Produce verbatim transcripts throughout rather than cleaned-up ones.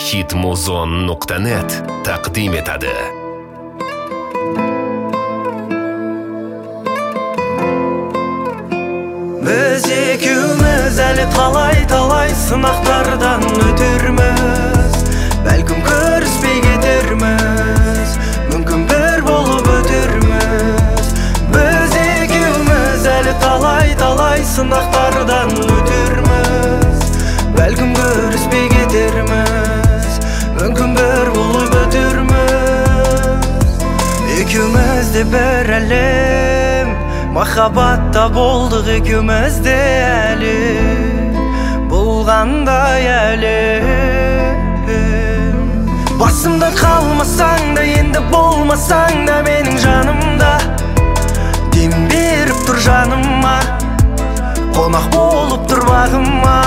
hitmuzon nuqta net taqdim etadi. Biz ikimiz әлі талай-талай сынақтардан өтерміз. Бәлкім көріспей кетерміз, мүмкін бір болып өтерміз. Біз ikimiz әлі талай-талай сынақтардан өтерміз. Бәлкім көріспей кетерміз, мүмкін бір болып өтерміз. Ikimiz de бір әлем, махаббатта болдық ikimiz de әлі, болғандай әлі. Басымда қалмасаң да, енді болмасаң да менің жанымда, дем беріп тұр жаныма, қонақ болып тұр бағыма.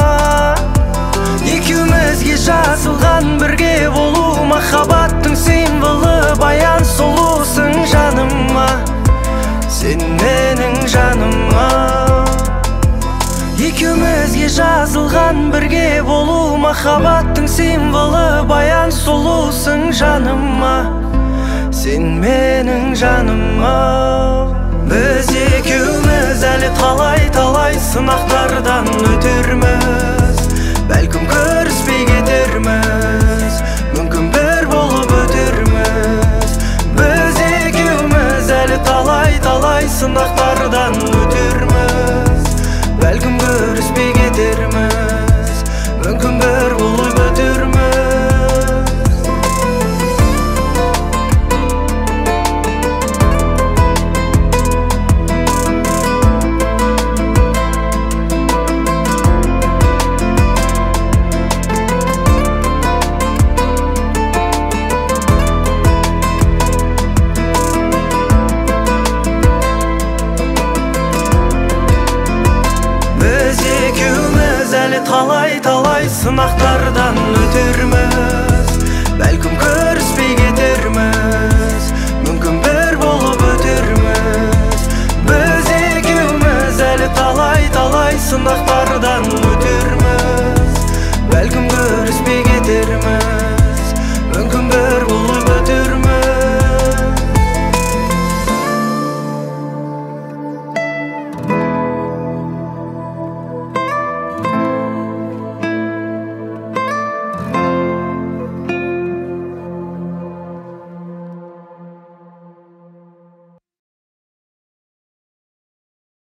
Екеумізге жазылған бірге болу, махаббаттың символы, баян сұлусың жаныма, сен менің жаныма. Екеумізге жазылған бірге болу, махаббаттың символы, баян сұлусың жаныма, сен менің жаныма. Біз екеуміз әлі талай-талай сынақтардан өтерміз. Бәлкім көріспей кетерміз, мүмкін бір болып өтерміз. Біз екеуміз әлі талай-талай сынақтардан өтерміз. Бәлкім көріспей кетерміз, мүмкін бір болып өтерміз. Талай-талай сынақтардан өтерміз. Бәлкім көріспей кетерміз, мүмкін бір болып өтерміз. Біз екеуміз әлі талай-талай сынақтардан